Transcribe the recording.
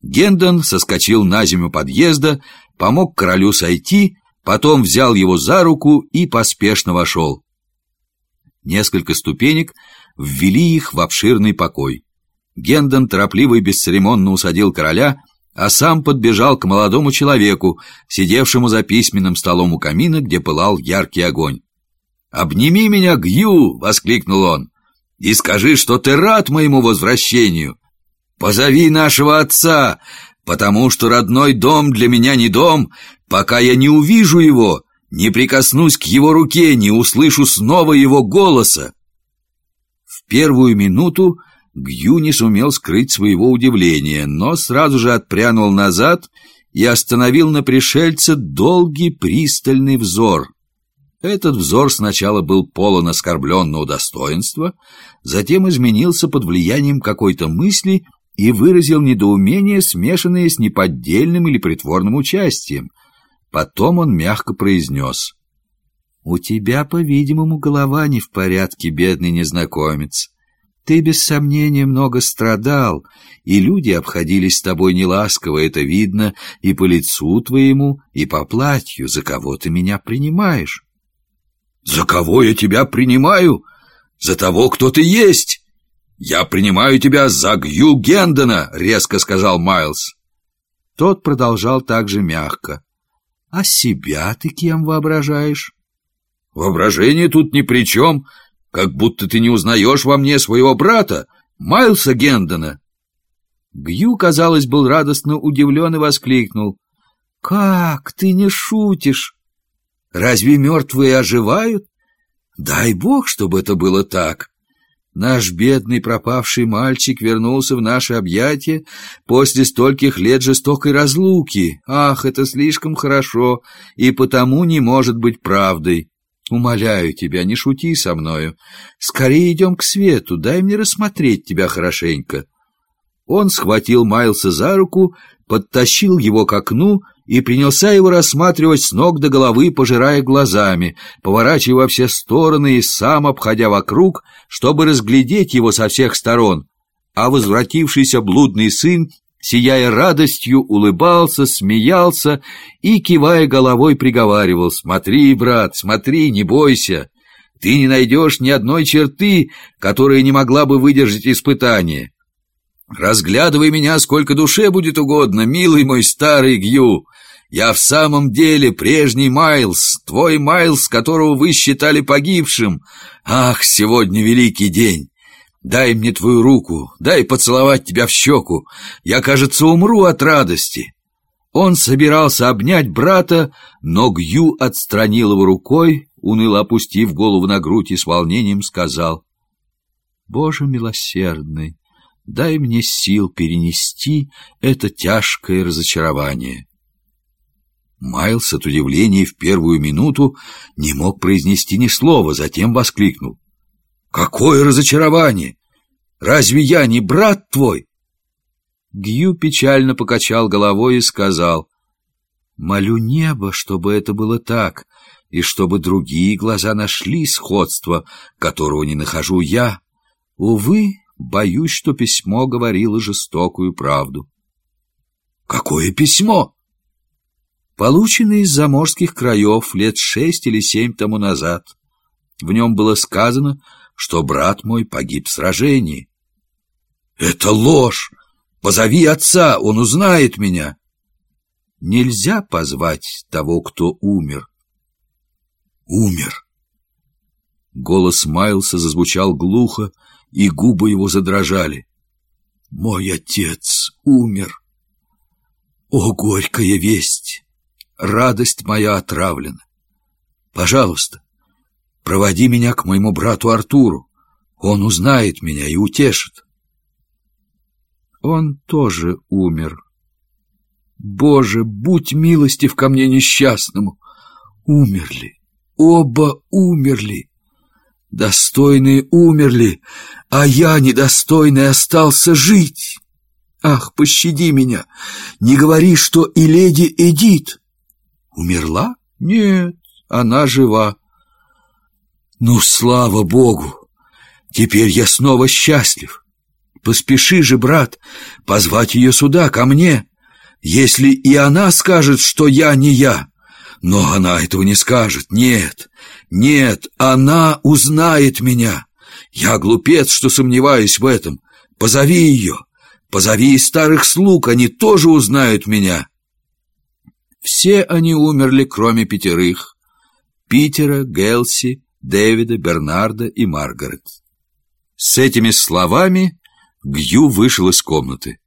Гендон соскочил на землю подъезда, помог королю сойти, потом взял его за руку и поспешно вошел. Несколько ступенек ввели их в обширный покой. Гендон торопливо и бесцеремонно усадил короля, а сам подбежал к молодому человеку, сидевшему за письменным столом у камина, где пылал яркий огонь. «Обними меня, Гью!» — воскликнул он. «И скажи, что ты рад моему возвращению. Позови нашего отца, потому что родной дом для меня не дом, пока я не увижу его, не прикоснусь к его руке, не услышу снова его голоса». В первую минуту Гью не сумел скрыть своего удивления, но сразу же отпрянул назад и остановил на пришельца долгий пристальный взор. Этот взор сначала был полон оскорбленного достоинства, затем изменился под влиянием какой-то мысли и выразил недоумение, смешанное с неподдельным или притворным участием. Потом он мягко произнес: «У тебя, по-видимому, голова не в порядке, бедный незнакомец. Ты, без сомнения, много страдал, и люди обходились с тобой неласково, это видно и по лицу твоему, и по платью, за кого ты меня принимаешь». «За кого я тебя принимаю? За того, кто ты есть. Я принимаю тебя за Гью Гендона», — резко сказал Майлз. Тот продолжал также мягко: «А себя ты кем воображаешь?» «Воображение тут ни при чем, как будто ты не узнаешь во мне своего брата, Майлса Гендона». Гью, казалось, был радостно удивлен и воскликнул: «Как, ты не шутишь? Разве мертвые оживают? Дай Бог, чтобы это было так. Наш бедный пропавший мальчик вернулся в наши объятия после стольких лет жестокой разлуки. Ах, это слишком хорошо и потому не может быть правдой. Умоляю тебя, не шути со мною. Скорее идем к свету, дай мне рассмотреть тебя хорошенько». Он схватил Майлса за руку, подтащил его к окну и принялся его рассматривать с ног до головы, пожирая глазами, поворачивая во все стороны и сам обходя вокруг, чтобы разглядеть его со всех сторон. А возвратившийся блудный сын, сияя радостью, улыбался, смеялся и, кивая головой, приговаривал: «Смотри, брат, смотри, не бойся. Ты не найдешь ни одной черты, которая не могла бы выдержать испытание. Разглядывай меня сколько душе будет угодно, милый мой старый Гью. Я в самом деле прежний Майлз, твой Майлз, которого вы считали погибшим. Ах, сегодня великий день. Дай мне твою руку, дай поцеловать тебя в щеку. Я, кажется, умру от радости». Он собирался обнять брата, но Гью отстранил его рукой, уныло опустив голову на грудь, и с волнением сказал: «Боже милосердный, дай мне сил перенести это тяжкое разочарование». Майлз от удивления в первую минуту не мог произнести ни слова, затем воскликнул: «Какое разочарование! Разве я не брат твой?» Гью печально покачал головой и сказал: «Молю небо, чтобы это было так, и чтобы другие глаза нашли сходство, которого не нахожу я. Увы, боюсь, что письмо говорило жестокую правду». «Какое письмо?» «Полученное из заморских краев лет 6 или 7 тому назад. В нем было сказано, что брат мой погиб в сражении». «Это ложь! Позови отца, он узнает меня». «Нельзя позвать того, кто умер». «Умер». Голос Майлса зазвучал глухо, и губы его задрожали. «Мой отец умер. О, горькая весть! Радость моя отравлена. Пожалуйста, проводи меня к моему брату Артуру. Он узнает меня и утешит». «Он тоже умер. Боже, будь милостив ко мне несчастному. Умерли, оба умерли. Достойные умерли, а я, недостойный, остался жить. Ах, пощади меня, не говори, что и леди Эдит умерла? Нет, она жива. Ну, слава Богу, теперь я снова счастлив. Поспеши же, брат, позвать ее сюда, ко мне. Если и она скажет, что я не я, но она этого не скажет. Нет, нет, она узнает меня. Я глупец, что сомневаюсь в этом. Позови ее, позови и старых слуг, они тоже узнают меня». Все они умерли, кроме 5: Питера, Гелси, Дэвида, Бернарда и Маргарет. С этими словами Гью вышел из комнаты.